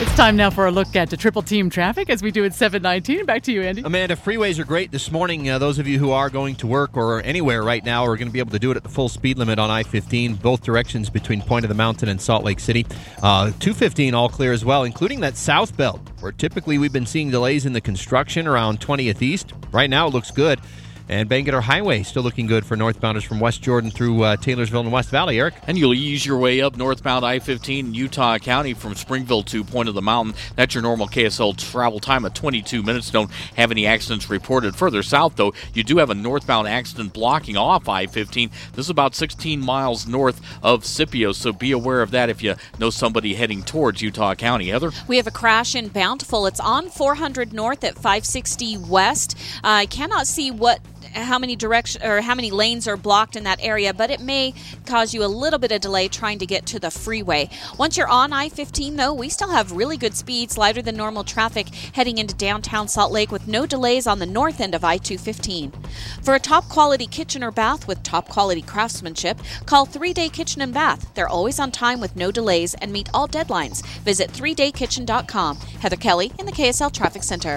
It's time now for a look at the triple team traffic as we do at 7:19. Back to you, Andy. Amanda, freeways are great this morning. Those of you who are going to work or anywhere right now are going to be able to do it at the full speed limit on I-15, both directions between Point of the Mountain and Salt Lake City. 215 all clear as well, including that south belt, where typically we've been seeing delays in the construction around 20th East. Right now it looks good. And Bangerter Highway still looking good for northbounders from West Jordan through Taylorsville and West Valley, Eric. And you'll ease your way up northbound I-15 in Utah County from Springville to Point of the Mountain. That's your normal KSL travel time of 22 minutes. Don't have any accidents reported. Further south, though, you do have a northbound accident blocking off I-15. This is about 16 miles north of Scipio, so be aware of that if you know somebody heading towards Utah County. Heather? We have a crash in Bountiful. It's on 400 north at 560 west. I cannot see how many lanes are blocked in that area, but it may cause you a little bit of delay trying to get to the freeway. Once you're on I-15, though, we still have really good speeds, lighter than normal traffic heading into downtown Salt Lake with no delays on the north end of I-215. For a top-quality kitchen or bath with top-quality craftsmanship, call 3-Day Kitchen and Bath. They're always on time with no delays and meet all deadlines. Visit 3daykitchen.com. Heather Kelly in the KSL Traffic Center.